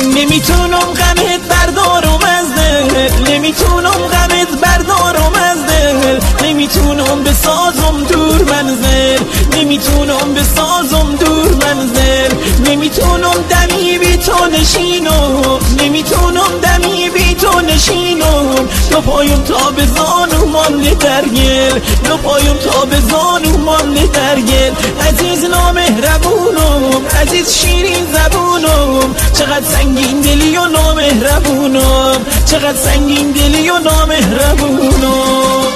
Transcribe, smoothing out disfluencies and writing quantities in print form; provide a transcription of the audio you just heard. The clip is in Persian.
نمیتونم غمت بردارم از دل، نمیتونم غمت بردارم از دل، نمیتونم بسازم دور منزل، نمیتونم بسازم دور منزل، نمیتونم دمی بی تو نشینم، نمیتونم دمی بی تو نشینم. دو پایم تا به زانو مانده در گل، دو پایم تا به زانو مانده در گل. عزیز نامهربونم، عزیز شیرین زبونم، چقدر سنگین دلی و نامهربونم، چقدر سنگین دلی و نامهربونم.